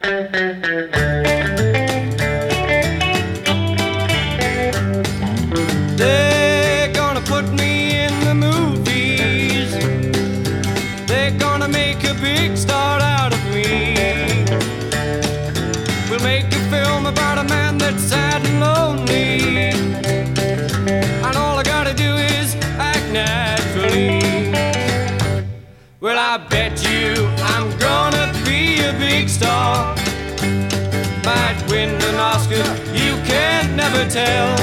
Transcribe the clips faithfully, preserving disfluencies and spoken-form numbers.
They're gonna put me in the movies. They're gonna make a big star out of me. We'll make a film about a man that's sad and lonely, and all I gotta do is act naturally. Well, I bet you I'm gonna be a big star, might win an Oscar, you can never tell.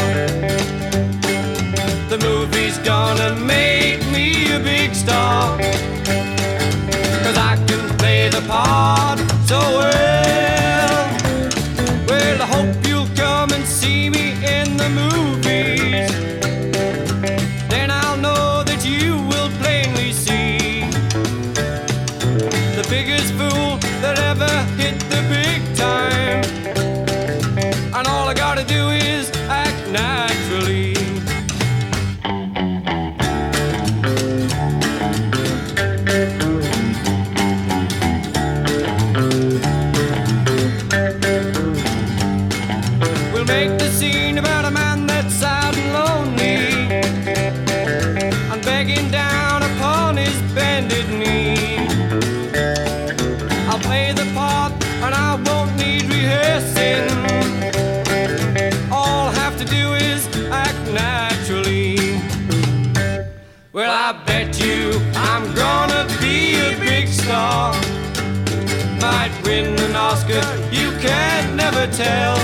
The movie's gonna make me a big star, 'cause I can play the part so well. Well, I hope you'll come and see me in the movies. Then I'll know that you will plainly see the biggest fool that ever hit the big time, and all I gotta do is act naturally. We'll make the scene about a man that's sad and lonely, and begging down upon his bended knee. I'll play the part and I won't need rehearsing. All I have to do is act naturally. Well, I bet you I'm gonna be a big star, might win an Oscar, you can never tell.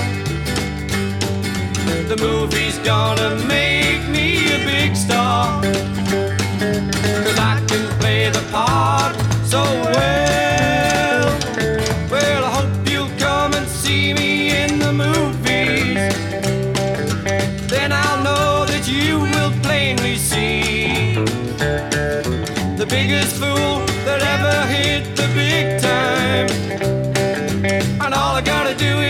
The movie's gonna make me a big star, 'cause I can play the part so well. Well, I hope you'll come and see me in the movies. Then I'll know that you will plainly see the biggest fool that ever hit the big time, and all I gotta do is